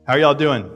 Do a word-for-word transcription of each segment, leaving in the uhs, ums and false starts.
How are y'all doing?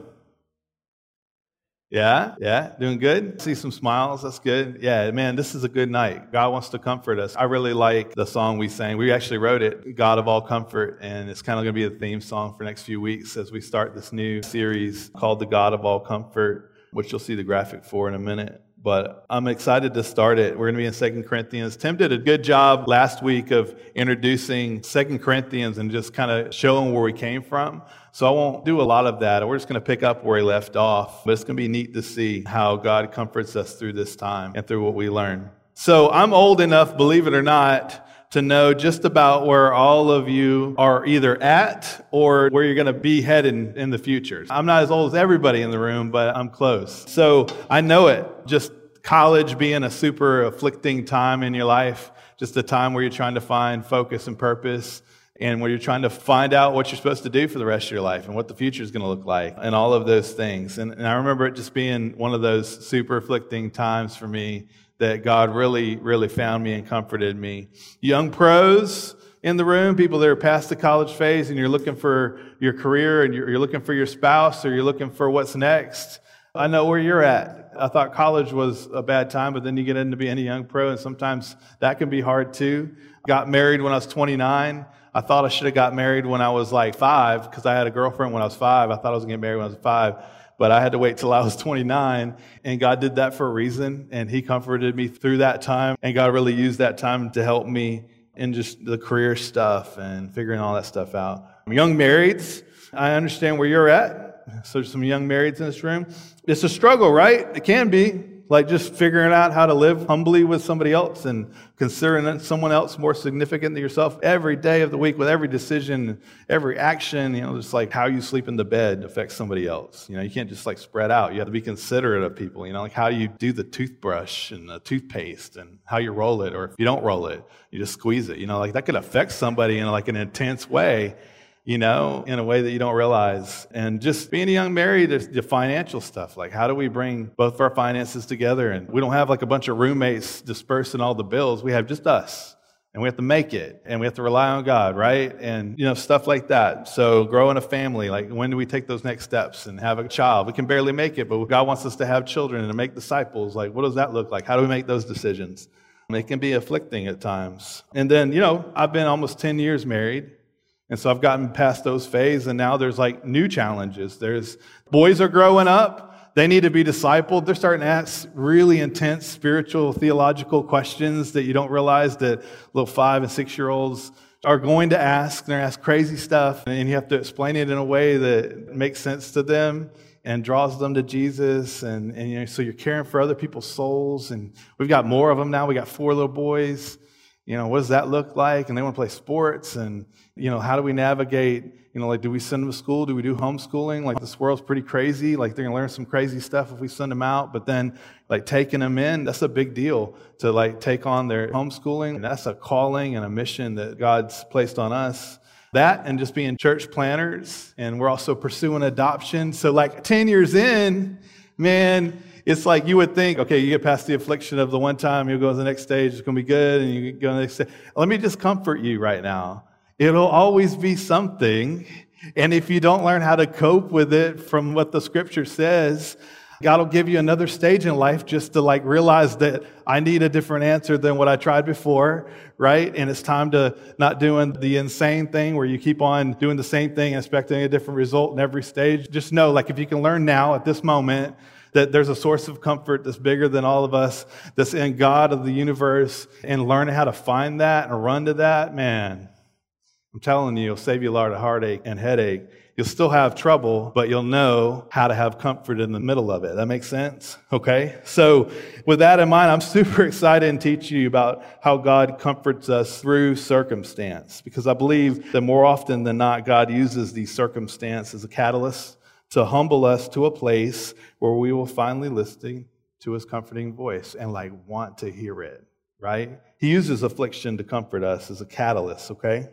Yeah, yeah, doing good. See some smiles, that's good. Yeah, man, this is a good night. God wants to comfort us. I really like the song we sang. We actually wrote it, God of All Comfort, and it's kind of going to be the theme song for the next few weeks as we start this new series called The God of All Comfort, which you'll see the graphic for in a minute. But I'm excited to start it. We're going to be in Second Corinthians. Tim did a good job last week of introducing Second Corinthians and just kind of showing where we came from. So I won't do a lot of that. We're just going to pick up where he left off. But it's going to be neat to see how God comforts us through this time and through what we learn. So I'm old enough, believe it or not, to know just about where all of you are either at or where you're going to be headed in, in the future. I'm not as old as everybody in the room, but I'm close. So I know it. Just college being a super afflicting time in your life, just a time where you're trying to find focus and purpose, and where you're trying to find out what you're supposed to do for the rest of your life and what the future is going to look like and all of those things. And, and I remember it just being one of those super afflicting times for me that God really, really found me and comforted me. Young pros in the room, people that are past the college phase and you're looking for your career and you're, you're looking for your spouse or you're looking for what's next. I know where you're at. I thought college was a bad time, but then you get into being a young pro and sometimes that can be hard too. Got married when I was twenty-nine. I thought I should have got married when I was like five because I had a girlfriend when I was five. I thought I was going to get married when I was five. But I had to wait till I was twenty-nine, and God did that for a reason, and He comforted me through that time, and God really used that time to help me in just the career stuff and figuring all that stuff out. Young marrieds, I understand where you're at. So there's some young marrieds in this room. It's a struggle, right? It can be. Like just figuring out how to live humbly with somebody else and considering someone else more significant than yourself every day of the week with every decision, every action, you know, just like how you sleep in the bed affects somebody else. You know, you can't just like spread out. You have to be considerate of people, you know, like how you do the toothbrush and the toothpaste and how you roll it, or if you don't roll it, you just squeeze it, you know, like that could affect somebody in like an intense way, you know, in a way that you don't realize. And just being a young married, there's the financial stuff. Like, how do we bring both of our finances together? And we don't have like a bunch of roommates dispersing all the bills. We have just us. And we have to make it. And we have to rely on God, right? And, you know, stuff like that. So growing a family, like when do we take those next steps and have a child? We can barely make it, but God wants us to have children and to make disciples. Like, what does that look like? How do we make those decisions? It can be afflicting at times. And then, you know, I've been almost ten years married. And so I've gotten past those phases, and now there's like new challenges. There's boys are growing up. They need to be discipled. They're starting to ask really intense spiritual, theological questions that you don't realize that little five and six-year-olds are going to ask. They're going to ask crazy stuff, and you have to explain it in a way that makes sense to them and draws them to Jesus. And, and you know, so you're caring for other people's souls, and we've got more of them now. We got four little boys. You know, what does that look like? And they want to play sports. And, you know, how do we navigate, you know, like, do we send them to school? Do we do homeschooling? Like, this world's pretty crazy. Like, they're going to learn some crazy stuff if we send them out. But then, like, taking them in, that's a big deal to, like, take on their homeschooling. And that's a calling and a mission that God's placed on us. That and just being church planners. And we're also pursuing adoption. So, like, ten years in, man, it's like you would think, okay, you get past the affliction of the one time, you'll go to the next stage, it's going to be good, and you go to the next stage. Let me just comfort you right now. It'll always be something, and if you don't learn how to cope with it from what the Scripture says, God will give you another stage in life just to like realize that I need a different answer than what I tried before, right? And it's time to not doing the insane thing where you keep on doing the same thing and expecting a different result in every stage. Just know, like, if you can learn now at this moment that there's a source of comfort that's bigger than all of us, that's in God of the universe, and learn how to find that and run to that, man, I'm telling you, it'll save you a lot of heartache and headache. You'll still have trouble, but you'll know how to have comfort in the middle of it. That makes sense? Okay? So with that in mind, I'm super excited to teach you about how God comforts us through circumstance, because I believe that more often than not, God uses these circumstances as a catalyst to humble us to a place where we will finally listen to His comforting voice and like want to hear it, right? He uses affliction to comfort us as a catalyst, okay?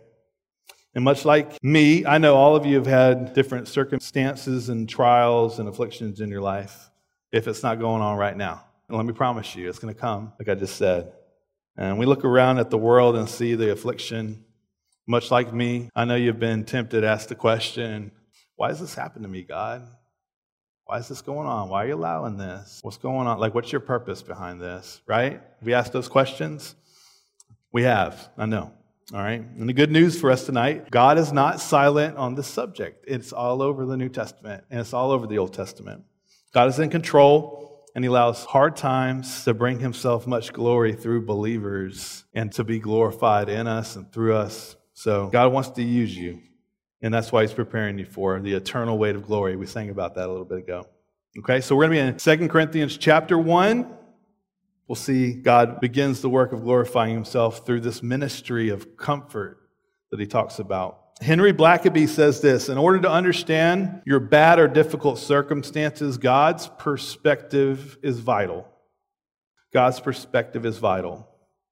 And much like me, I know all of you have had different circumstances and trials and afflictions in your life if it's not going on right now. And let me promise you, it's going to come, like I just said. And we look around at the world and see the affliction. Much like me, I know you've been tempted to ask the question, why does this happen to me, God? Why is this going on? Why are you allowing this? What's going on? Like, what's your purpose behind this, right? Have we asked those questions? We have, I know. All right. And the good news for us tonight, God is not silent on this subject. It's all over the New Testament, and it's all over the Old Testament. God is in control, and he allows hard times to bring himself much glory through believers and to be glorified in us and through us. So God wants to use you, and that's why he's preparing you for the eternal weight of glory. We sang about that a little bit ago. Okay, so we're going to be in Second Corinthians chapter one. We'll see God begins the work of glorifying himself through this ministry of comfort that he talks about. Henry Blackaby says this: in order to understand your bad or difficult circumstances, God's perspective is vital. God's perspective is vital.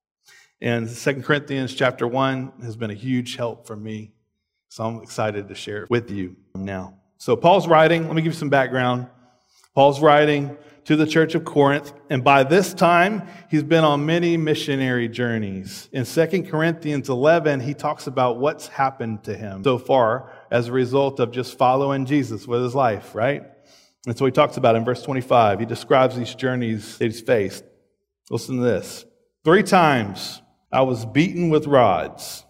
And Second Corinthians chapter one has been a huge help for me. So I'm excited to share it with you now. So Paul's writing, let me give you some background. Paul's writing to the church of Corinth, and by this time, he's been on many missionary journeys. In Second Corinthians eleven, he talks about what's happened to him so far as a result of just following Jesus with his life, right? And so he talks about it in verse twenty-five. He describes these journeys that he's faced. Listen to this. Three times I was beaten with rods.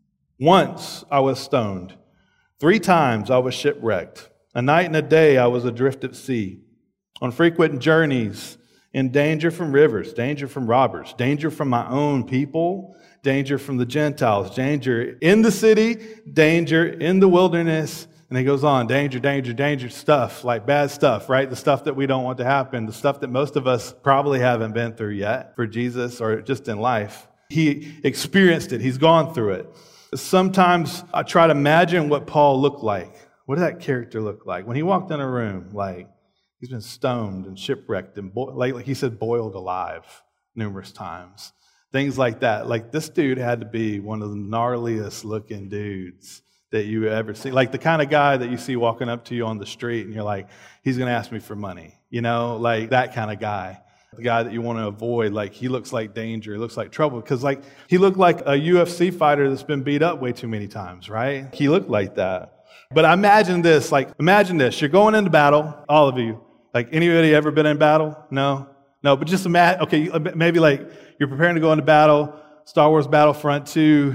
Once I was stoned. Three times I was shipwrecked. A night and a day I was adrift at sea. On frequent journeys, in danger from rivers, danger from robbers, danger from my own people, danger from the Gentiles, danger in the city, danger in the wilderness. And he goes on, danger, danger, danger stuff, like bad stuff, right? The stuff that we don't want to happen, the stuff that most of us probably haven't been through yet for Jesus or just in life. He experienced it. He's gone through it. Sometimes I try to imagine what Paul looked like. What did that character look like? When he walked in a room, like, he's been stoned and shipwrecked and, bo- like, like he said, boiled alive numerous times. Things like that. Like, this dude had to be one of the gnarliest looking dudes that you ever see. Like the kind of guy that you see walking up to you on the street and you're like, he's going to ask me for money. You know, like that kind of guy. The guy that you want to avoid. Like, he looks like danger. He looks like trouble. Because, like, he looked like a U F C fighter that's been beat up way too many times, right? He looked like that. But imagine this. Like, imagine this. You're going into battle, all of you. Like, anybody ever been in battle? No? No, but just imagine, okay, maybe like you're preparing to go into battle, Star Wars Battlefront two.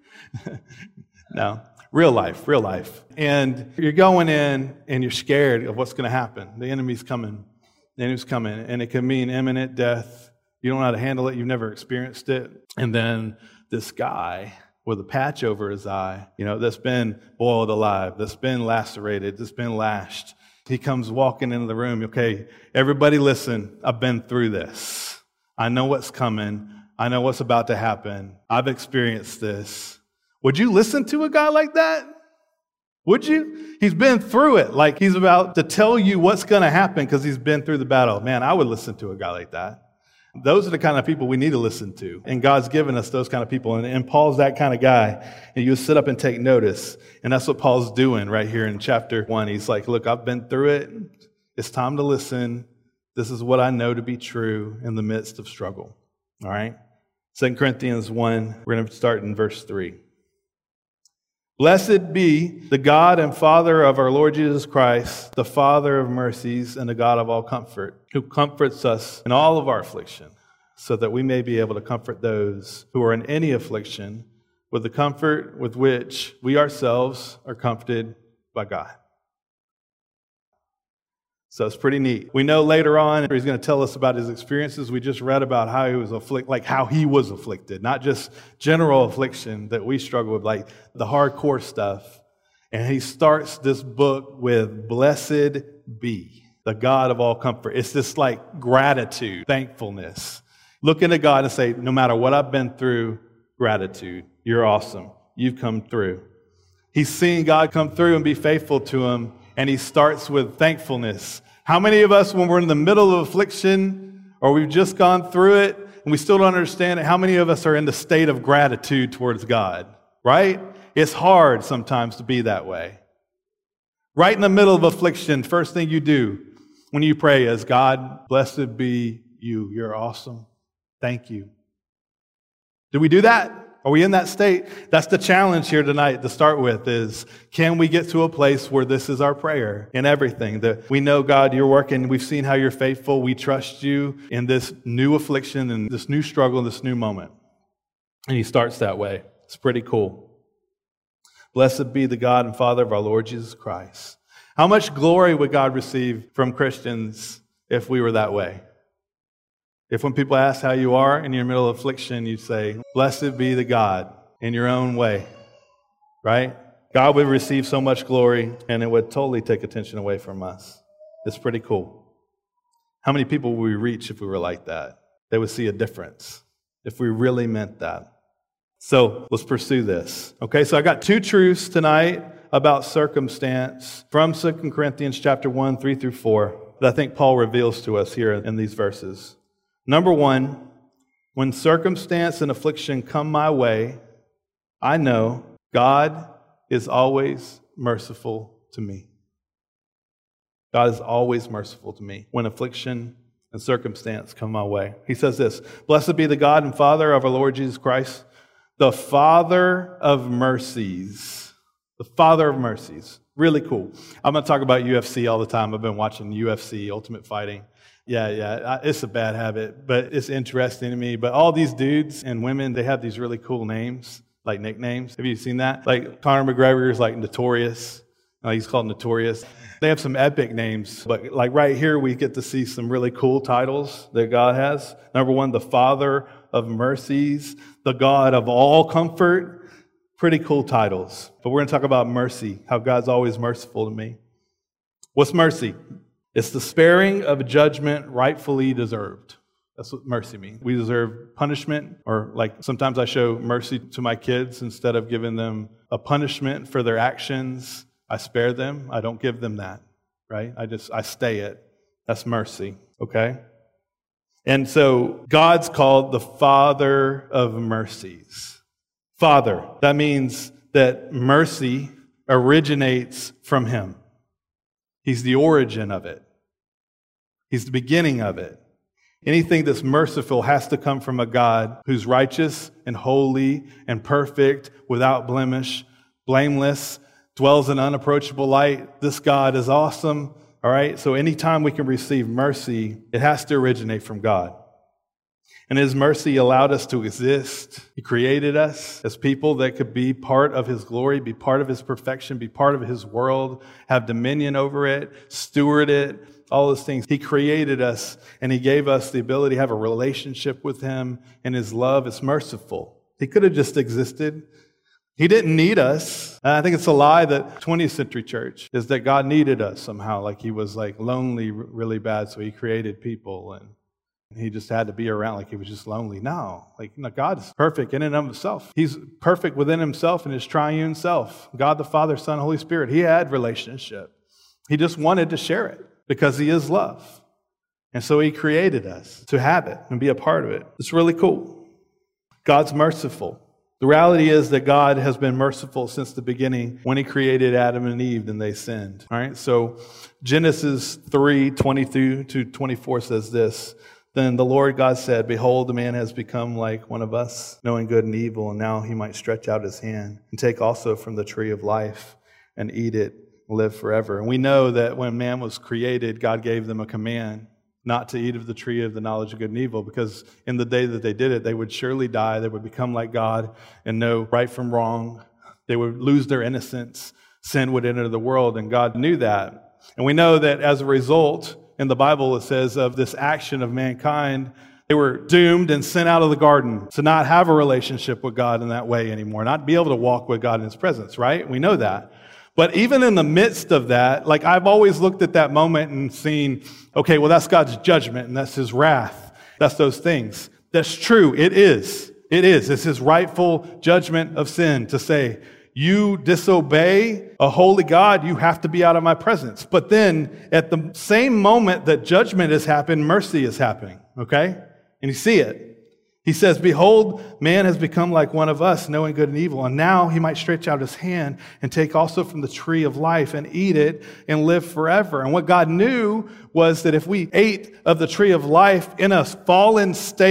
No, real life, real life. And you're going in and you're scared of what's going to happen. The enemy's coming. The enemy's coming. And it can mean imminent death. You don't know how to handle it. You've never experienced it. And then this guy with a patch over his eye, you know, that's been boiled alive, that's been lacerated, that's been lashed. He comes walking into the room. Okay, everybody listen. I've been through this. I know what's coming. I know what's about to happen. I've experienced this. Would you listen to a guy like that? Would you? He's been through it. Like, he's about to tell you what's going to happen because he's been through the battle. Man, I would listen to a guy like that. Those are the kind of people we need to listen to. And God's given us those kind of people. And, and Paul's that kind of guy. And you sit up and take notice. And that's what Paul's doing right here in chapter one. He's like, look, I've been through it. It's time to listen. This is what I know to be true in the midst of struggle. All right? Second Corinthians one, we're going to start in verse three. Blessed be the God and Father of our Lord Jesus Christ, the Father of mercies and the God of all comfort, who comforts us in all of our affliction, so that we may be able to comfort those who are in any affliction with the comfort with which we ourselves are comforted by God. So it's pretty neat. We know later on he's going to tell us about his experiences. We just read about how he was afflicted, like how he was afflicted, not just general affliction that we struggle with, like the hardcore stuff. And he starts this book with blessed be the God of all comfort. It's this like gratitude, thankfulness. Look into God and say, no matter what I've been through, gratitude. You're awesome. You've come through. He's seeing God come through and be faithful to him. And he starts with thankfulness. How many of us, when we're in the middle of affliction or we've just gone through it and we still don't understand it, how many of us are in the state of gratitude towards God, right? It's hard sometimes to be that way. Right in the middle of affliction, first thing you do when you pray is, God, blessed be you. You're awesome. Thank you. Do we do that? Are we in that state? That's the challenge here tonight to start with is, can we get to a place where this is our prayer in everything? That we know, God, you're working. We've seen how you're faithful. We trust you in this new affliction and this new struggle, this new moment. And he starts that way. It's pretty cool. Blessed be the God and Father of our Lord Jesus Christ. How much glory would God receive from Christians if we were that way? If when people ask how you are in your middle of affliction, you say, blessed be the God in your own way, right? God would receive so much glory and it would totally take attention away from us. It's pretty cool. How many people would we reach if we were like that? They would see a difference if we really meant that. So let's pursue this. Okay, so I got two truths tonight about circumstance from Second Corinthians chapter one, three through four that I think Paul reveals to us here in these verses. Number one, when circumstance and affliction come my way, I know God is always merciful to me. God is always merciful to me when affliction and circumstance come my way. He says this, blessed be the God and Father of our Lord Jesus Christ, the Father of mercies. The Father of mercies. Really cool. I'm going to talk about U F C all the time. I've been watching U F C, Ultimate Fighting. Yeah, yeah, it's a bad habit, but it's interesting to me. But all these dudes and women, they have these really cool names, like nicknames. Have you seen that? Like Conor McGregor is like Notorious. Uh, he's called Notorious. They have some epic names, but like right here, we get to see some really cool titles that God has. Number one, the Father of mercies, the God of all comfort. Pretty cool titles. But we're going to talk about mercy, how God's always merciful to me. What's mercy? It's the sparing of a judgment rightfully deserved. That's what mercy means. We deserve punishment, or like sometimes I show mercy to my kids. Instead of giving them a punishment for their actions, I spare them. I don't give them that, right? I just, I stay it. That's mercy, okay? And so God's called the Father of mercies. Father, that means that mercy originates from Him. He's the origin of it. He's the beginning of it. Anything that's merciful has to come from a God who's righteous and holy and perfect, without blemish, blameless, dwells in unapproachable light. This God is awesome. All right? So anytime we can receive mercy, it has to originate from God. And His mercy allowed us to exist. He created us as people that could be part of His glory, be part of His perfection, be part of His world, have dominion over it, steward it, all those things. He created us, and He gave us the ability to have a relationship with Him, and His love is merciful. He could have just existed. He didn't need us. And I think it's a lie that twentieth century church is that God needed us somehow, like He was like lonely really bad, so He created people, and He just had to be around like He was just lonely. No, like no, God is perfect in and of Himself. He's perfect within Himself and His triune self. God the Father, Son, Holy Spirit. He had relationship. He just wanted to share it because He is love. And so He created us to have it and be a part of it. It's really cool. God's merciful. The reality is that God has been merciful since the beginning when He created Adam and Eve and they sinned. All right. So Genesis three, twenty-two to twenty-four says this. Then the Lord God said, behold, the man has become like one of us, knowing good and evil, and now he might stretch out his hand and take also from the tree of life and eat it and live forever. And we know that when man was created, God gave them a command not to eat of the tree of the knowledge of good and evil, because in the day that they did it, they would surely die. They would become like God and know right from wrong. They would lose their innocence. Sin would enter the world, and God knew that. And we know that as a result, in the Bible, it says of this action of mankind, they were doomed and sent out of the garden to not have a relationship with God in that way anymore, not be able to walk with God in His presence, right? We know that. But even in the midst of that, like I've always looked at that moment and seen, okay, well, that's God's judgment and that's His wrath. That's those things. That's true. It is. It is. It's His rightful judgment of sin to say, you disobey a holy God, you have to be out of my presence. But then at the same moment that judgment has happened, mercy is happening, okay? And you see it. He says, behold, man has become like one of us, knowing good and evil. And now he might stretch out his hand and take also from the tree of life and eat it and live forever. And what God knew was that if we ate of the tree of life in a fallen state,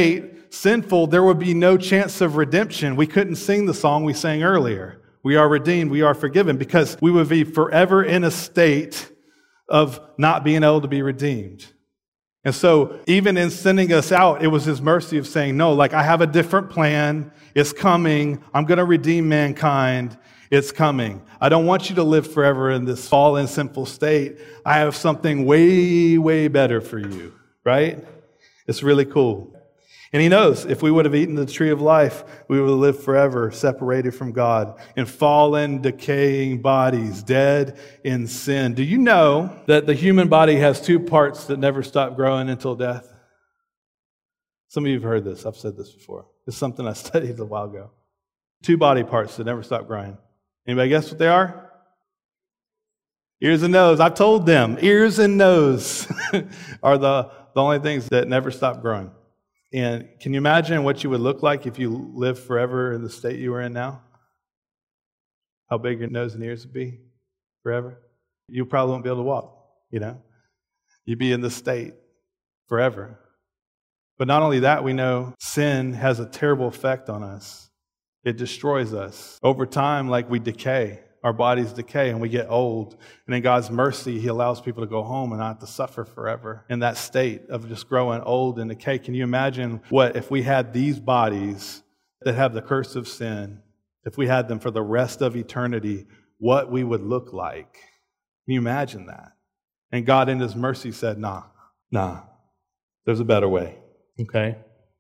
sinful, there would be no chance of redemption. We couldn't sing the song we sang earlier. We are redeemed, we are forgiven, because we would be forever in a state of not being able to be redeemed. And so even in sending us out, it was his mercy of saying, no, like I have a different plan. It's coming. I'm going to redeem mankind. It's coming. I don't want you to live forever in this fallen, sinful state. I have something way, way better for you, right? It's really cool. And he knows if we would have eaten the tree of life, we would have lived forever separated from God in fallen, decaying bodies, dead in sin. Do you know that the human body has two parts that never stop growing until death? Some of you have heard this. I've said this before. It's something I studied a while ago. Two body parts that never stop growing. Anybody guess what they are? Ears and nose. I've told them. Ears and nose are the, the only things that never stop growing. And can you imagine what you would look like if you lived forever in the state you were in now? How big your nose and ears would be forever? You probably won't be able to walk, you know? You'd be in this state forever. But not only that, we know sin has a terrible effect on us. It destroys us. Over time, like we decay. Our bodies decay and we get old. And in God's mercy, he allows people to go home and not have to suffer forever in that state of just growing old and decay. Can you imagine what if we had these bodies that have the curse of sin, if we had them for the rest of eternity, what we would look like? Can you imagine that? And God in his mercy said, nah, nah, there's a better way. Okay? It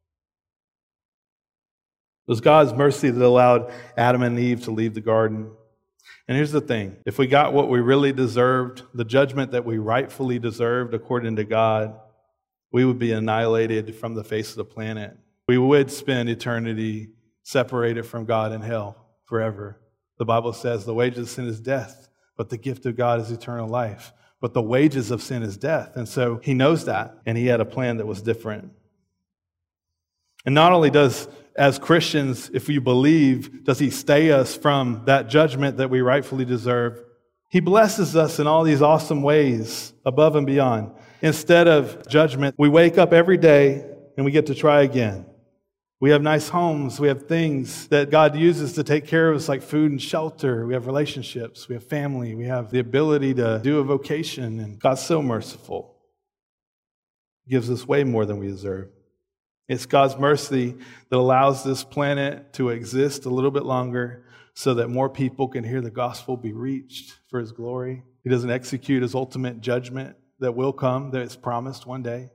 was God's mercy that allowed Adam and Eve to leave the garden. And here's the thing. If we got what we really deserved, the judgment that we rightfully deserved according to God, we would be annihilated from the face of the planet. We would spend eternity separated from God in hell forever. The Bible says the wages of sin is death, but the gift of God is eternal life. But the wages of sin is death. And so he knows that, and he had a plan that was different. And not only does, as Christians, if we believe, does he stay us from that judgment that we rightfully deserve, he blesses us in all these awesome ways above and beyond. Instead of judgment, we wake up every day and we get to try again. We have nice homes. We have things that God uses to take care of us, like food and shelter. We have relationships. We have family. We have the ability to do a vocation. And God's so merciful. He gives us way more than we deserve. It's God's mercy that allows this planet to exist a little bit longer so that more people can hear the gospel be reached for his glory. He doesn't execute his ultimate judgment that will come, that is promised one day.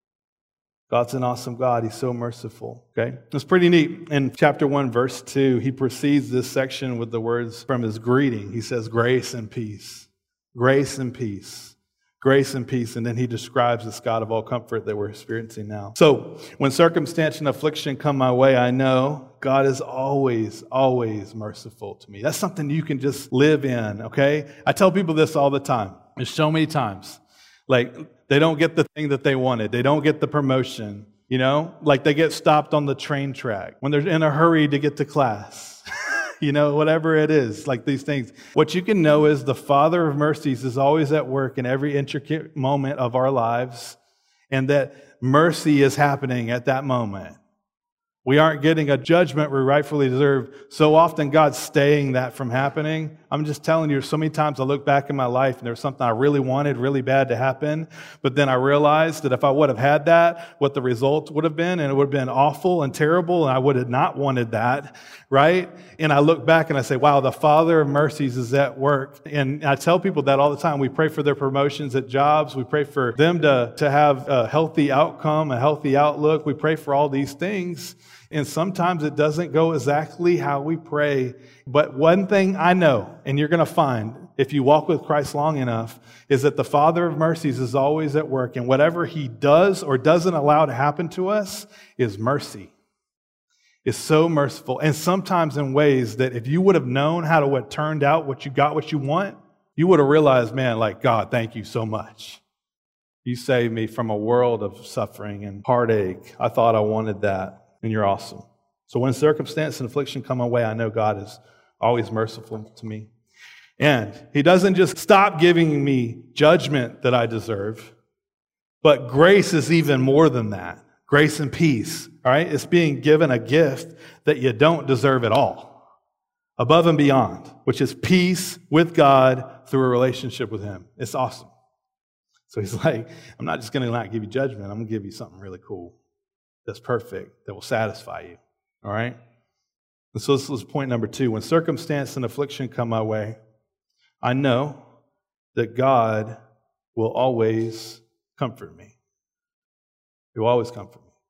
God's an awesome God. He's so merciful. Okay? It's pretty neat. In chapter one, verse two, he precedes this section with the words from his greeting. He says, grace and peace. Grace and peace. Grace and peace, and then he describes this God of all comfort that we're experiencing now. So, when circumstance and affliction come my way, I know God is always, always merciful to me. That's something you can just live in, okay? I tell people this all the time. There's so many times. Like, they don't get the thing that they wanted. They don't get the promotion, you know? Like, they get stopped on the train track when they're in a hurry to get to class. You know, whatever it is, like these things. What you can know is the Father of mercies is always at work in every intricate moment of our lives, and that mercy is happening at that moment. We aren't getting a judgment we rightfully deserve. So often God's staying that from happening. I'm just telling you, so many times I look back in my life and there was something I really wanted really bad to happen. But then I realized that if I would have had that, what the result would have been, and it would have been awful and terrible, and I would have not wanted that, right? And I look back and I say, wow, the Father of mercies is at work. And I tell people that all the time. We pray for their promotions at jobs. We pray for them to, to have a healthy outcome, a healthy outlook. We pray for all these things. And sometimes it doesn't go exactly how we pray. But one thing I know, and you're going to find if you walk with Christ long enough, is that the Father of mercies is always at work. And whatever he does or doesn't allow to happen to us is mercy. It's so merciful. And sometimes in ways that if you would have known how to what turned out, what you got, what you want, you would have realized, man, like, God, thank you so much. You saved me from a world of suffering and heartache. I thought I wanted that. And you're awesome. So when circumstance and affliction come my way, I know God is always merciful to me. And he doesn't just stop giving me judgment that I deserve, but grace is even more than that. Grace and peace, all right? It's being given a gift that you don't deserve at all, above and beyond, which is peace with God through a relationship with him. It's awesome. So he's like, I'm not just going to not give you judgment. I'm going to give you something really cool that's perfect, that will satisfy you, all right? And so this was point number two. When circumstance and affliction come my way, I know that God will always comfort me. He will always comfort me.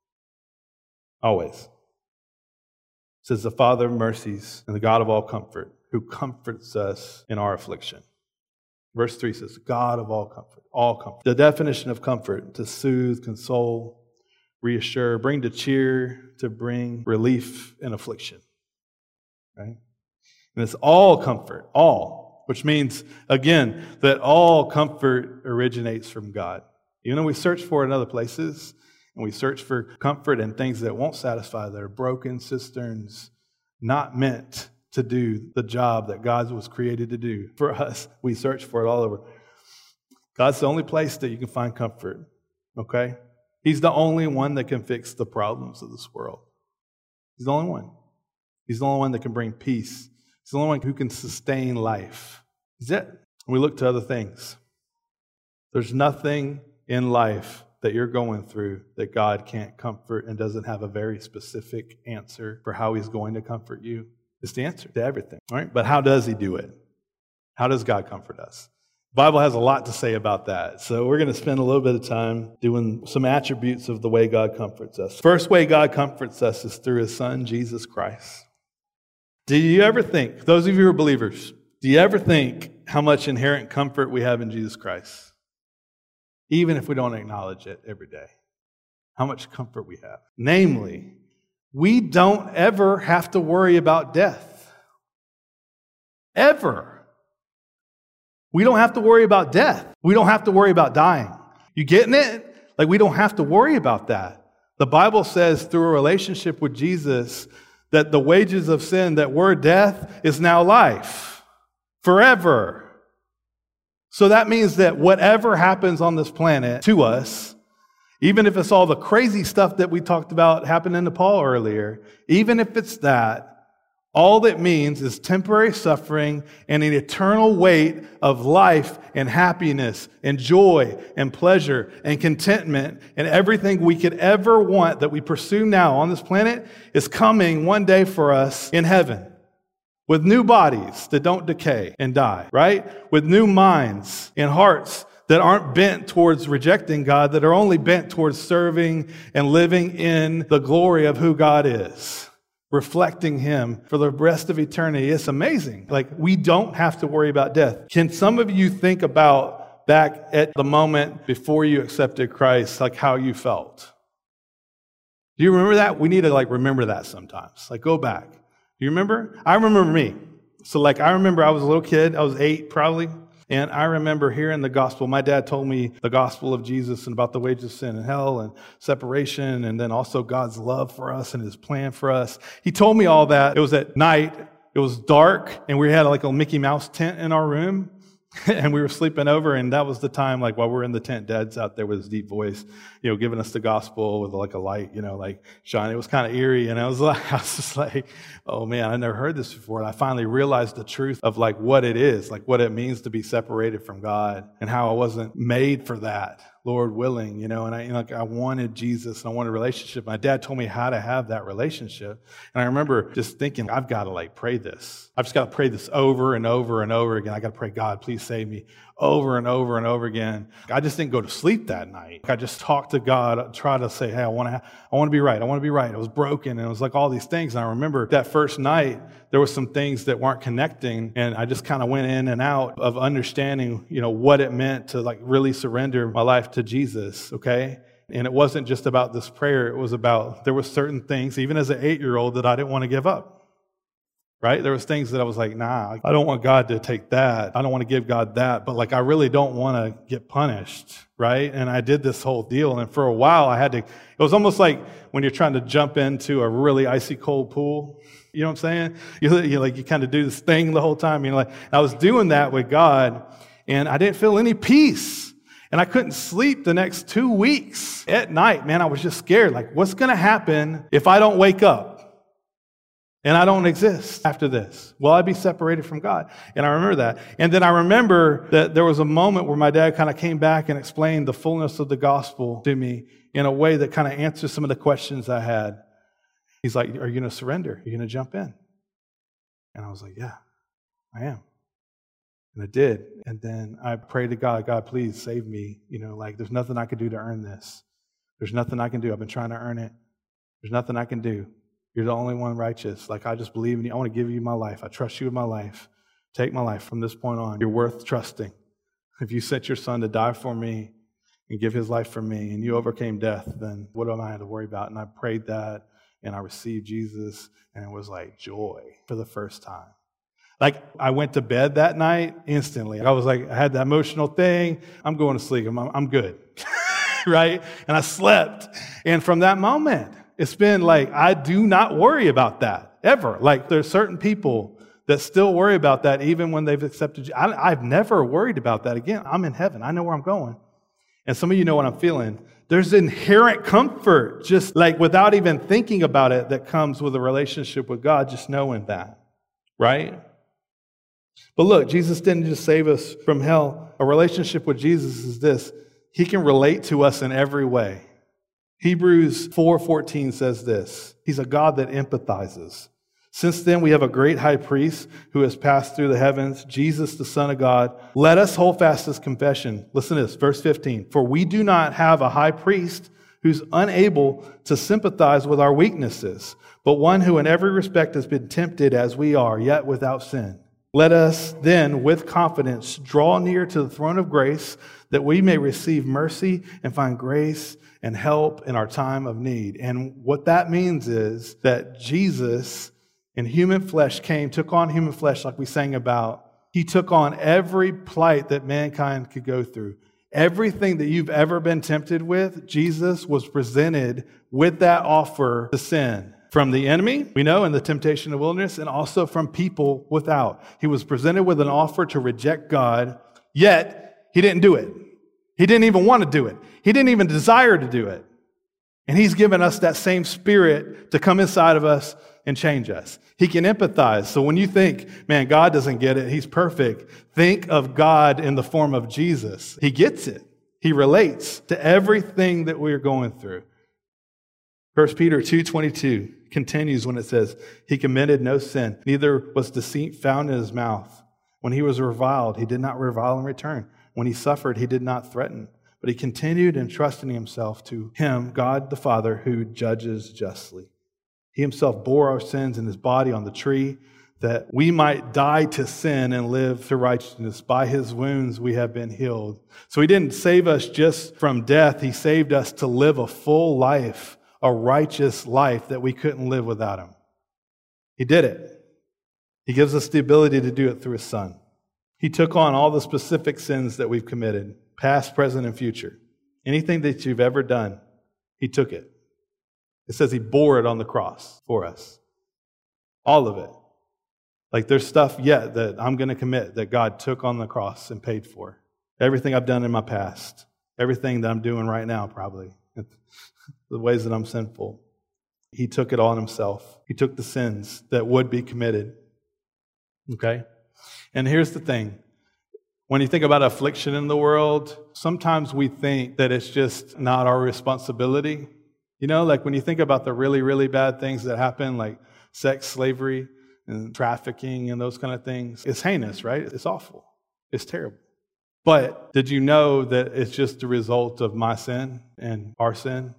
Always. It says the Father of mercies and the God of all comfort, who comforts us in our affliction. Verse three says, God of all comfort, all comfort. The definition of comfort, to soothe, console, reassure, bring to cheer, to bring relief in affliction. Right? And it's all comfort, all, which means, again, that all comfort originates from God. You know, we search for it in other places, and we search for comfort in things that won't satisfy, that are broken cisterns, not meant to do the job that God was created to do. For us, we search for it all over. God's the only place that you can find comfort, okay? He's the only one that can fix the problems of this world. He's the only one. He's the only one that can bring peace. He's the only one who can sustain life. He's it. We look to other things. There's nothing in life that you're going through that God can't comfort and doesn't have a very specific answer for how he's going to comfort you. It's the answer to everything, all right? But how does he do it? How does God comfort us? The Bible has a lot to say about that. So we're going to spend a little bit of time doing some attributes of the way God comforts us. First way God comforts us is through his Son, Jesus Christ. Do you ever think, those of you who are believers, do you ever think how much inherent comfort we have in Jesus Christ? Even if we don't acknowledge it every day. How much comfort we have. Namely, we don't ever have to worry about death. Ever. We don't have to worry about death. We don't have to worry about dying. You getting it? Like, we don't have to worry about that. The Bible says through a relationship with Jesus that the wages of sin that were death is now life. Forever. So that means that whatever happens on this planet to us, even if it's all the crazy stuff that we talked about happening to Paul earlier, even if it's that, all that means is temporary suffering and an eternal weight of life and happiness and joy and pleasure and contentment, and everything we could ever want that we pursue now on this planet is coming one day for us in heaven. With new bodies that don't decay and die, right? With new minds and hearts that aren't bent towards rejecting God, that are only bent towards serving and living in the glory of who God is, reflecting him for the rest of eternity. It's amazing. Like, we don't have to worry about death. Can some of you think about back at the moment before you accepted Christ, like how you felt? Do you remember that? We need to like remember that sometimes. Like, go back. You remember? I remember me. So like, I remember I was a little kid. I was eight probably. And I remember hearing the gospel. My dad told me the gospel of Jesus and about the wages of sin and hell and separation, and then also God's love for us and his plan for us. He told me all that. It was at night. It was dark, and we had like a Mickey Mouse tent in our room. And we were sleeping over, and that was the time, like, while we're in the tent, Dad's out there with his deep voice, you know, giving us the gospel with, like, a light, you know, like, shining. It was kind of eerie, and I was like, I was just like, oh, man, I never heard this before. And I finally realized the truth of, like, what it is, like, what it means to be separated from God, and how I wasn't made for that, Lord willing, you know, and I, you know, like, I wanted Jesus, and I wanted a relationship. My dad told me how to have that relationship, and I remember just thinking, I've got to, like, pray this. I've just got to pray this over and over and over again. I got to pray, God, please save me, over and over and over again. I just didn't go to sleep that night. I just talked to God, try to say, hey, I want to, I want to be right. I want to be right. I was broken, and it was like all these things. And I remember that first night, there were some things that weren't connecting, and I just kind of went in and out of understanding, you know, what it meant to like really surrender my life to Jesus. Okay. And it wasn't just about this prayer. It was about, there were certain things, even as an eight-year-old, that I didn't want to give up. Right? There was things that I was like, nah, I don't want God to take that. I don't want to give God that. But like, I really don't want to get punished. Right? And I did this whole deal. And for a while, I had to, it was almost like when you're trying to jump into a really icy cold pool. You know what I'm saying? You, you like, you kind of do this thing the whole time. You know, like, I was doing that with God, and I didn't feel any peace. And I couldn't sleep the next two weeks at night. Man, I was just scared. Like, what's going to happen if I don't wake up and I don't exist after this? Will I be separated from God? And I remember that. And then I remember that there was a moment where my dad kind of came back and explained the fullness of the gospel to me in a way that kind of answered some of the questions I had. He's like, are you going to surrender? Are you going to jump in? And I was like, yeah, I am. And I did. And then I prayed to God, God, please save me. You know, like there's nothing I could do to earn this. There's nothing I can do. I've been trying to earn it. There's nothing I can do. You're the only one righteous. Like, I just believe in you. I want to give you my life. I trust you with my life. Take my life from this point on. You're worth trusting. If you sent your son to die for me and give his life for me and you overcame death, then what am I to worry about? And I prayed that and I received Jesus and it was like joy for the first time. Like, I went to bed that night instantly. I was like, I had that emotional thing. I'm going to sleep. I'm, I'm good. Right? And I slept. And from that moment, it's been like, I do not worry about that ever. Like, there's certain people that still worry about that even when they've accepted. I, I've never worried about that again. I'm in heaven. I know where I'm going. And some of you know what I'm feeling. There's inherent comfort, just like without even thinking about it, that comes with a relationship with God, just knowing that. Right? But look, Jesus didn't just save us from hell. A relationship with Jesus is this. He can relate to us in every way. Hebrews four fourteen says this. He's a God that empathizes. Since then, we have a great high priest who has passed through the heavens, Jesus, the Son of God. Let us hold fast this confession. Listen to this, verse fifteen. For we do not have a high priest who's unable to sympathize with our weaknesses, but one who in every respect has been tempted as we are, yet without sin. Let us then, with confidence, draw near to the throne of grace that we may receive mercy and find grace and help in our time of need. And what that means is that Jesus in human flesh came, took on human flesh like we sang about. He took on every plight that mankind could go through. Everything that you've ever been tempted with, Jesus was presented with that offer to sin. From the enemy, we know, in the temptation of the wilderness, and also from people without. He was presented with an offer to reject God, yet he didn't do it. He didn't even want to do it. He didn't even desire to do it. And he's given us that same spirit to come inside of us and change us. He can empathize. So when you think, man, God doesn't get it, he's perfect, think of God in the form of Jesus. He gets it. He relates to everything that we're going through. First Peter two twenty-two continues when it says, he committed no sin, neither was deceit found in his mouth. When he was reviled, he did not revile in return. When he suffered, he did not threaten, but he continued entrusting himself to him, God the Father, who judges justly. He himself bore our sins in his body on the tree, that we might die to sin and live to righteousness. By his wounds we have been healed. So he didn't save us just from death. He saved us to live a full life, a righteous life that we couldn't live without him. He did it. He gives us the ability to do it through his Son. He took on all the specific sins that we've committed, past, present, and future. Anything that you've ever done, he took it. It says he bore it on the cross for us. All of it. Like, there's stuff yet that I'm going to commit that God took on the cross and paid for. Everything I've done in my past. Everything that I'm doing right now, probably. The ways that I'm sinful. He took it on himself. He took the sins that would be committed. Okay? And here's the thing. When you think about affliction in the world, sometimes we think that it's just not our responsibility. You know, like when you think about the really, really bad things that happen, like sex, slavery, and trafficking and those kind of things, it's heinous, right? It's awful. It's terrible. But did you know that it's just the result of my sin and our sin?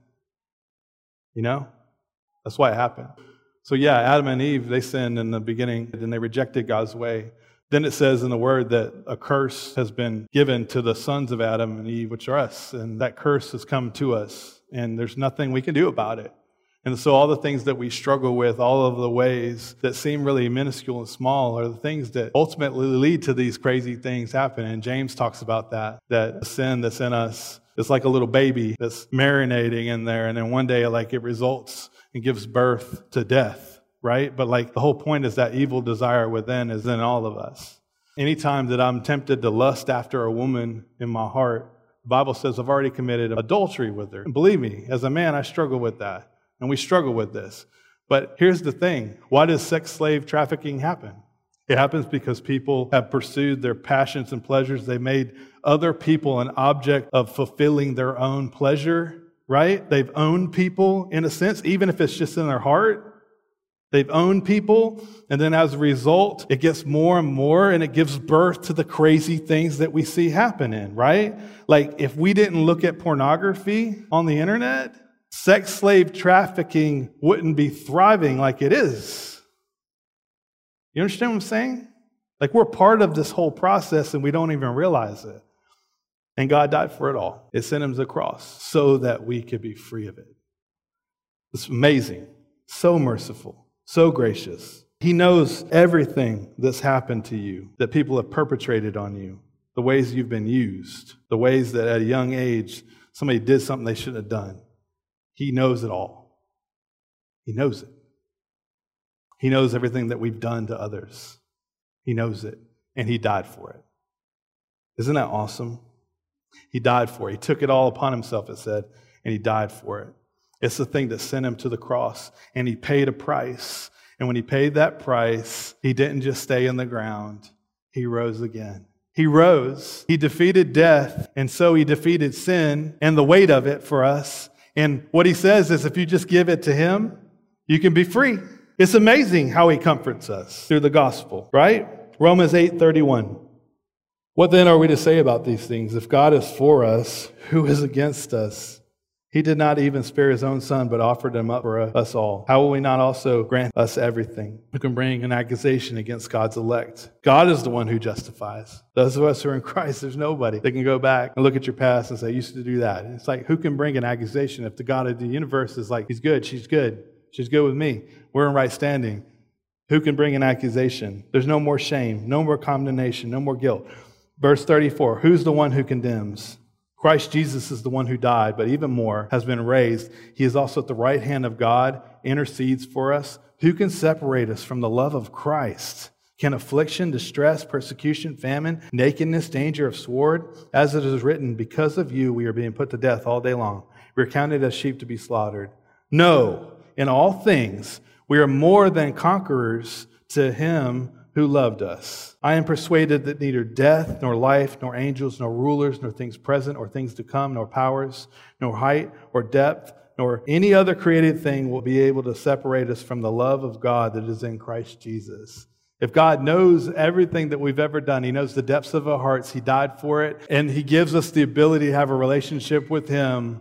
You know? That's why it happened. So yeah, Adam and Eve, they sinned in the beginning and they rejected God's way. Then it says in the word that a curse has been given to the sons of Adam and Eve, which are us. And that curse has come to us. And there's nothing we can do about it. And so all the things that we struggle with, all of the ways that seem really minuscule and small are the things that ultimately lead to these crazy things happening. And James talks about that, that the sin that's in us is like a little baby that's marinating in there. And then one day, like, it results and gives birth to death, right? But like the whole point is that evil desire within is in all of us. Anytime that I'm tempted to lust after a woman in my heart, The Bible says I've already committed adultery with her. And believe me, as a man, I struggle with that. And we struggle with this. But here's the thing. Why does sex slave trafficking happen? It happens because people have pursued their passions and pleasures. They made other people an object of fulfilling their own pleasure, right? They've owned people in a sense, even if it's just in their heart. They've owned people, and then as a result, it gets more and more, and it gives birth to the crazy things that we see happening, right? Like, if we didn't look at pornography on the internet, sex slave trafficking wouldn't be thriving like it is. You understand what I'm saying? Like, we're part of this whole process, and we don't even realize it. And God died for it all. It sent him to the cross so that we could be free of it. It's amazing. So merciful. So gracious. He knows everything that's happened to you, that people have perpetrated on you, the ways you've been used, the ways that at a young age somebody did something they shouldn't have done. He knows it all. He knows it. He knows everything that we've done to others. He knows it, and he died for it. Isn't that awesome? He died for it. He took it all upon himself, it said, and he died for it. It's the thing that sent him to the cross, and he paid a price. And when he paid that price, he didn't just stay in the ground. He rose again. He rose. He defeated death, and so he defeated sin and the weight of it for us. And what he says is if you just give it to him, you can be free. It's amazing how he comforts us through the gospel, right? Romans eight thirty-one. What then are we to say about these things? If God is for us, who is against us? He did not even spare his own son, but offered him up for us all. How will we not also grant us everything? Who can bring an accusation against God's elect? God is the one who justifies. Those of us who are in Christ, there's nobody that can go back and look at your past and say, I used to do that. And it's like, who can bring an accusation if the God of the universe is like, he's good, she's good, she's good with me. We're in right standing. Who can bring an accusation? There's no more shame, no more condemnation, no more guilt. Verse thirty-four, who's the one who condemns? Christ Jesus is the one who died, but even more, has been raised. He is also at the right hand of God, intercedes for us. Who can separate us from the love of Christ? Can affliction, distress, persecution, famine, nakedness, danger of sword? As it is written, because of you we are being put to death all day long. We are counted as sheep to be slaughtered. No, in all things we are more than conquerors to him who loved us. I am persuaded that neither death, nor life, nor angels, nor rulers, nor things present, or things to come, nor powers, nor height, or depth, nor any other created thing will be able to separate us from the love of God that is in Christ Jesus. If God knows everything that we've ever done, he knows the depths of our hearts, he died for it, and he gives us the ability to have a relationship with him,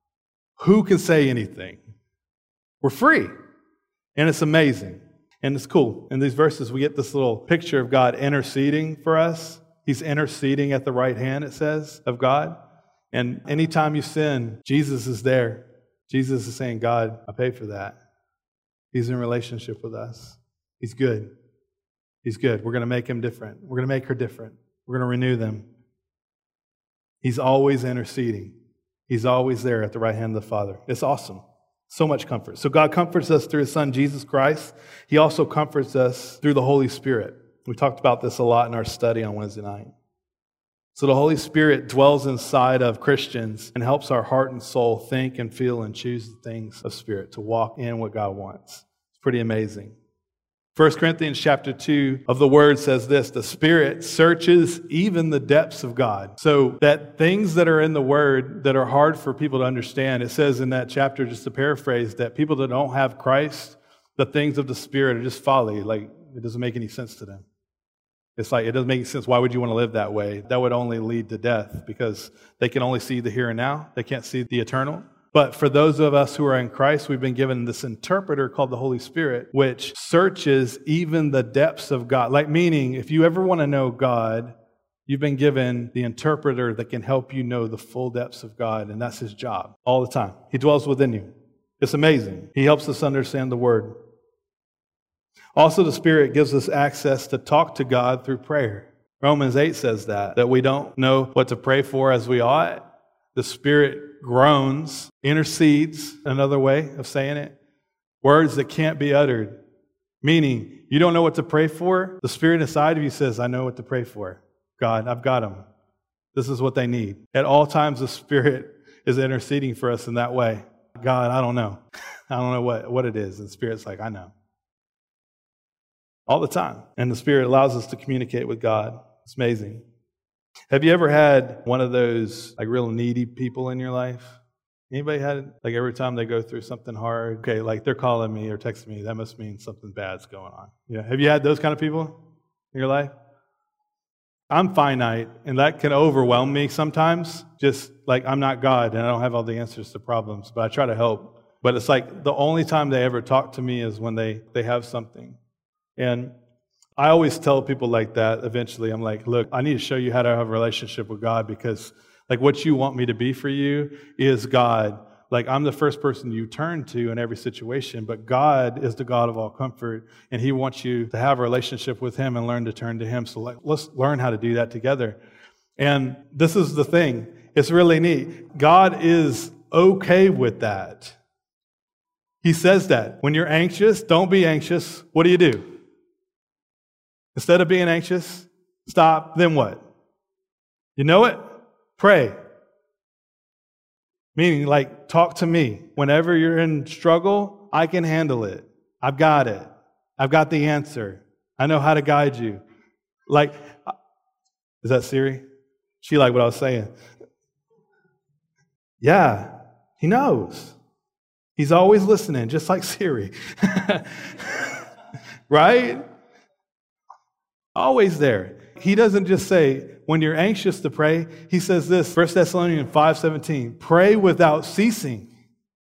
who can say anything? We're free. And it's amazing. And it's cool. In these verses, we get this little picture of God interceding for us. He's interceding at the right hand, it says, of God. And anytime you sin, Jesus is there. Jesus is saying, God, I pay for that. He's in relationship with us. He's good. He's good. We're going to make him different. We're going to make her different. We're going to renew them. He's always interceding. He's always there at the right hand of the Father. It's awesome. So much comfort. So God comforts us through his son, Jesus Christ. He also comforts us through the Holy Spirit. We talked about this a lot in our study on Wednesday night. So the Holy Spirit dwells inside of Christians and helps our heart and soul think and feel and choose the things of Spirit to walk in what God wants. It's pretty amazing. First Corinthians chapter two of the Word says this, the Spirit searches even the depths of God. So that things that are in the Word that are hard for people to understand, it says in that chapter, just to paraphrase, that people that don't have Christ, the things of the Spirit are just folly. Like, it doesn't make any sense to them. It's like, it doesn't make any sense. Why would you want to live that way? That would only lead to death because they can only see the here and now. They can't see the eternal. But for those of us who are in Christ, we've been given this interpreter called the Holy Spirit, which searches even the depths of God. Like, meaning, if you ever want to know God, you've been given the interpreter that can help you know the full depths of God, and that's his job all the time. He dwells within you. It's amazing. He helps us understand the Word. Also, the Spirit gives us access to talk to God through prayer. Romans eight says that, that we don't know what to pray for as we ought. The Spirit groans, intercedes, another way of saying it, words that can't be uttered. Meaning, you don't know what to pray for. The Spirit inside of you says, I know what to pray for. God, I've got them. This is what they need. At all times, the Spirit is interceding for us in that way. God, I don't know. I don't know what, what it is. And the Spirit's like, I know. All the time. And the Spirit allows us to communicate with God. It's amazing. Have you ever had one of those like real needy people in your life? Anybody had it? Like every time they go through something hard, okay, like they're calling me or texting me, that must mean something bad's going on. Yeah. Have you had those kind of people in your life? I'm finite, and that can overwhelm me sometimes. Just like I'm not God, and I don't have all the answers to problems, but I try to help. But it's like the only time they ever talk to me is when they, they have something. And I always tell people like that eventually, I'm like, look, I need to show you how to have a relationship with God, because like what you want me to be for you is God. Like I'm the first person you turn to in every situation, but God is the God of all comfort, and He wants you to have a relationship with Him and learn to turn to Him. So like, let's learn how to do that together. And this is the thing. It's really neat. God is okay with that. He says that. When you're anxious, don't be anxious. What do you do? Instead of being anxious, stop. Then what? You know it? Pray. Meaning, like, talk to me. Whenever you're in struggle, I can handle it. I've got it. I've got the answer. I know how to guide you. Like, is that Siri? She liked what I was saying. Yeah, He knows. He's always listening, just like Siri. Right? Always there. He doesn't just say, when you're anxious to pray, He says this, First Thessalonians five seventeen, pray without ceasing,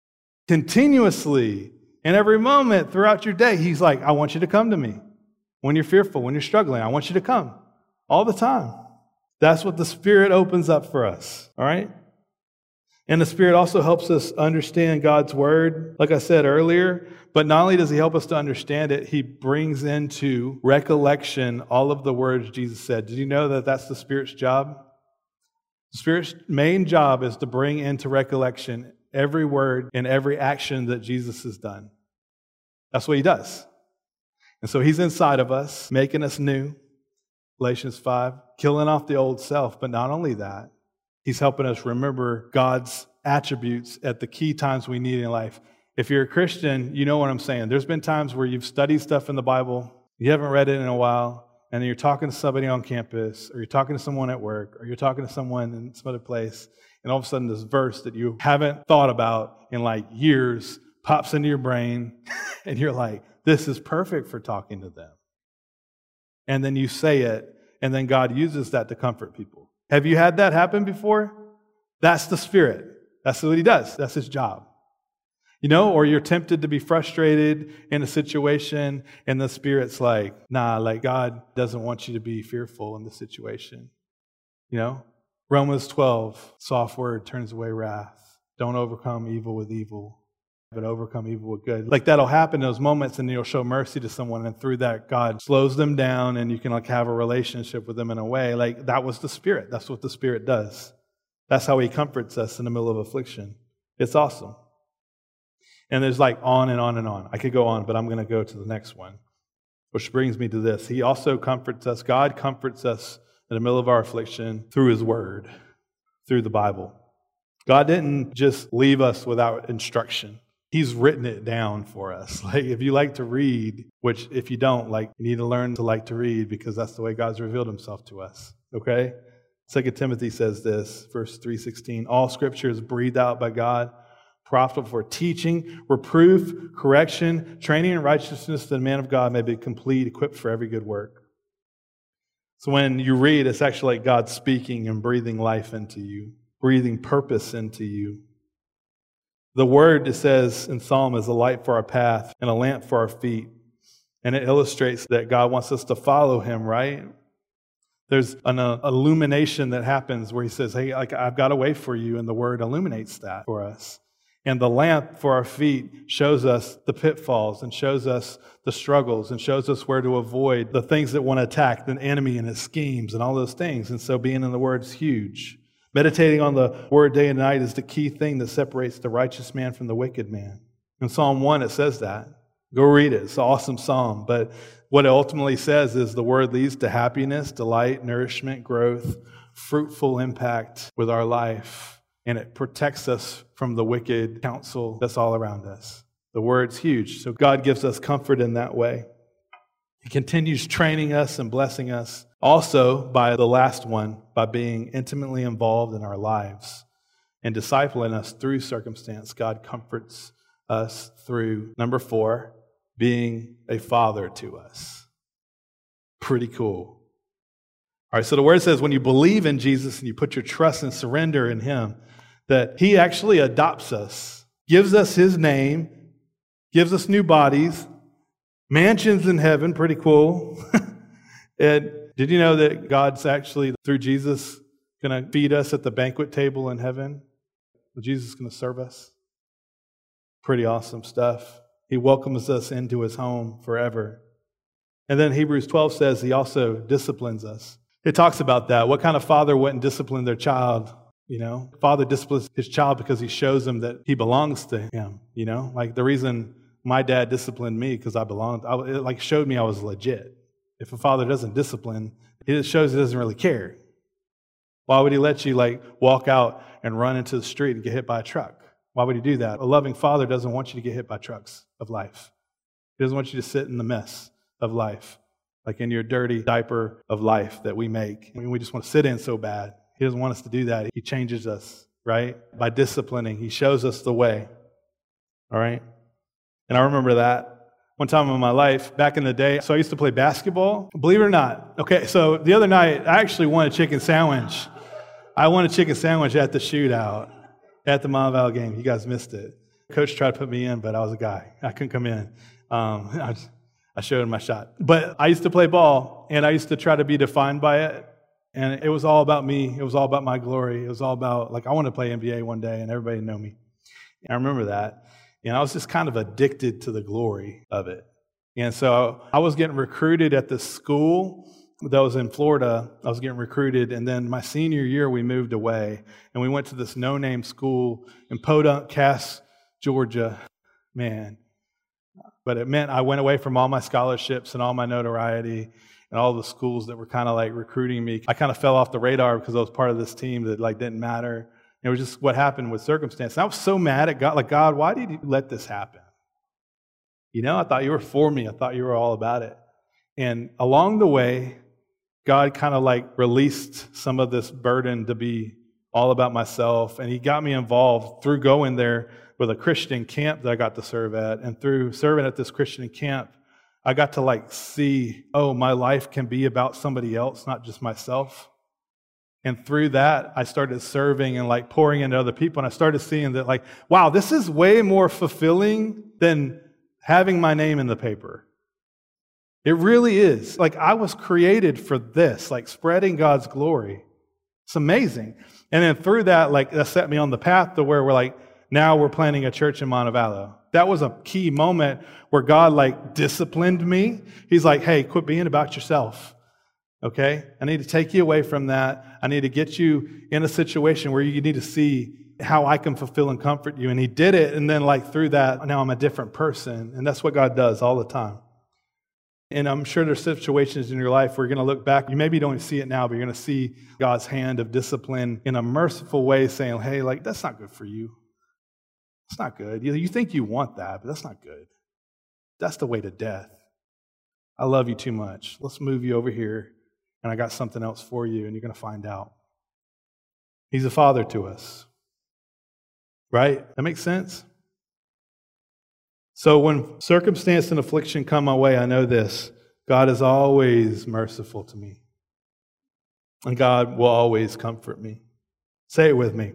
continuously, and every moment throughout your day. He's like, I want you to come to me. When you're fearful, when you're struggling, I want you to come. All the time. That's what the Spirit opens up for us. All right? And the Spirit also helps us understand God's Word, like I said earlier. But not only does He help us to understand it, He brings into recollection all of the words Jesus said. Did you know that that's the Spirit's job? The Spirit's main job is to bring into recollection every word and every action that Jesus has done. That's what He does. And so He's inside of us, making us new. Galatians five, killing off the old self. But not only that, He's helping us remember God's attributes at the key times we need in life. If you're a Christian, you know what I'm saying. There's been times where you've studied stuff in the Bible, you haven't read it in a while, and then you're talking to somebody on campus, or you're talking to someone at work, or you're talking to someone in some other place, and all of a sudden this verse that you haven't thought about in like years pops into your brain, and you're like, this is perfect for talking to them. And then you say it, and then God uses that to comfort people. Have you had that happen before? That's the Spirit. That's what He does. That's His job. You know, or you're tempted to be frustrated in a situation, and the Spirit's like, nah, like God doesn't want you to be fearful in the situation. You know, Romans twelve, soft word turns away wrath. Don't overcome evil with evil, but overcome evil with good. Like that'll happen in those moments, and you'll show mercy to someone, and through that, God slows them down, and you can like have a relationship with them in a way. Like that was the Spirit. That's what the Spirit does. That's how He comforts us in the middle of affliction. It's awesome. And there's like on and on and on. I could go on, but I'm going to go to the next one, which brings me to this. He also comforts us. God comforts us in the middle of our affliction through His Word, through the Bible. God didn't just leave us without instruction. He's written it down for us. Like if you like to read, which if you don't, like you need to learn to like to read, because that's the way God's revealed Himself to us. Okay? Second Timothy says this, verse three sixteen, all Scripture is breathed out by God, profitable for teaching, reproof, correction, training in righteousness, that the man of God may be complete, equipped for every good work. So when you read, it's actually like God speaking and breathing life into you, breathing purpose into you. The word, it says in Psalm, is a light for our path and a lamp for our feet. And it illustrates that God wants us to follow Him, right? There's an uh, illumination that happens where He says, hey, like I've got a way for you, and the word illuminates that for us. And the lamp for our feet shows us the pitfalls and shows us the struggles and shows us where to avoid the things that want to attack the enemy and his schemes and all those things. And so being in the Word is huge. Meditating on the Word day and night is the key thing that separates the righteous man from the wicked man. In Psalm one, it says that. Go read it. It's an awesome psalm. But what it ultimately says is the Word leads to happiness, delight, nourishment, growth, fruitful impact with our life, and it protects us from the wicked counsel that's all around us. The word's huge, so God gives us comfort in that way. He continues training us and blessing us also by the last one, by being intimately involved in our lives and discipling us through circumstance. God comforts us through, number four, being a father to us. Pretty cool. All right, so the word says when you believe in Jesus and you put your trust and surrender in him, that he actually adopts us, gives us his name, gives us new bodies, mansions in heaven, pretty cool. And did you know that God's actually, through Jesus, going to feed us at the banquet table in heaven? Jesus is going to serve us. Pretty awesome stuff. He welcomes us into his home forever. And then Hebrews twelve says he also disciplines us. It talks about that. What kind of father wouldn't discipline their child? You know, father disciplines his child because he shows him that he belongs to him. You know, like the reason my dad disciplined me because I belonged, I, it like showed me I was legit. If a father doesn't discipline, it just shows he doesn't really care. Why would he let you like walk out and run into the street and get hit by a truck? Why would he do that? A loving father doesn't want you to get hit by trucks of life. He doesn't want you to sit in the mess of life, like in your dirty diaper of life that we make. I mean, we just want to sit in so bad. He doesn't want us to do that. He changes us, right? By disciplining, he shows us the way, all right? And I remember that one time in my life, back in the day, so I used to play basketball. Believe it or not. Okay, so the other night, I actually won a chicken sandwich. I won a chicken sandwich at the shootout, at the Montevallo game. You guys missed it. Coach tried to put me in, but I was a guy. I couldn't come in. Um, I, just, I showed him my shot. But I used to play ball, and I used to try to be defined by it. And it was all about me. It was all about my glory. It was all about, like, I want to play N B A one day, and everybody know me. And I remember that. And I was just kind of addicted to the glory of it. And so I was getting recruited at this school that was in Florida. I was getting recruited. And then my senior year, we moved away. And we went to this no-name school in Podunk, Cass, Georgia. Man. But it meant I went away from all my scholarships and all my notoriety and all the schools that were kind of like recruiting me. I kind of fell off the radar because I was part of this team that like didn't matter. It was just what happened with circumstance. And I was so mad at God. Like, God, why did you let this happen? You know, I thought you were for me. I thought you were all about it. And along the way, God kind of like released some of this burden to be all about myself. And he got me involved through going there with a Christian camp that I got to serve at. And through serving at this Christian camp, I got to like see, oh, my life can be about somebody else, not just myself. And through that, I started serving and like pouring into other people. And I started seeing that like, wow, this is way more fulfilling than having my name in the paper. It really is. Like, I was created for this, like spreading God's glory. It's amazing. And then through that, like, that set me on the path to where we're like, now we're planting a church in Montevallo. That was a key moment where God like disciplined me. He's like, hey, quit being about yourself. Okay? I need to take you away from that. I need to get you in a situation where you need to see how I can fulfill and comfort you. And he did it. And then like through that, now I'm a different person. And that's what God does all the time. And I'm sure there's situations in your life where you're going to look back. You maybe don't see it now, but you're going to see God's hand of discipline in a merciful way saying, hey, like, that's not good for you. It's not good. You, you think you want that, but that's not good. That's the way to death. I love you too much. Let's move you over here, and I got something else for you, and you're going to find out. He's a father to us. Right? That makes sense? So when circumstance and affliction come my way, I know this. God is always merciful to me. And God will always comfort me. Say it with me.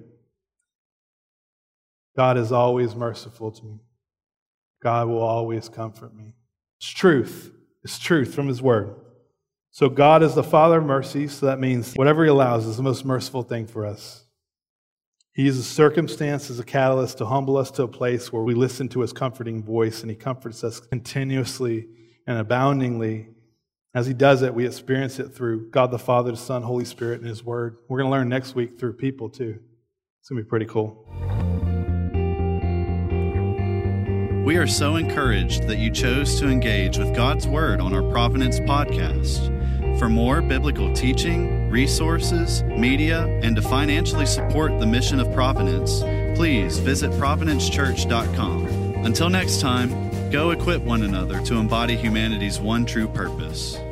God is always merciful to me. God will always comfort me. It's truth. It's truth from His Word. So God is the Father of mercy, so that means whatever He allows is the most merciful thing for us. He uses circumstance as a catalyst to humble us to a place where we listen to His comforting voice, and He comforts us continuously and aboundingly. As He does it, we experience it through God the Father, the Son, Holy Spirit, and His Word. We're going to learn next week through people too. It's going to be pretty cool. We are so encouraged that you chose to engage with God's Word on our Providence podcast. For more biblical teaching, resources, media, and to financially support the mission of Providence, please visit providence church dot com. Until next time, go equip one another to embody humanity's one true purpose.